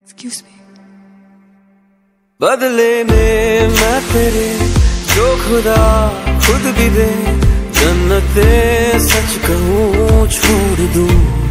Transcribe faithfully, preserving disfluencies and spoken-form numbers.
Excuse me. बदले में मैं तेरे जो खुदा खुद भी दे, जन्नते सच कहूँ छोड़ दूँ।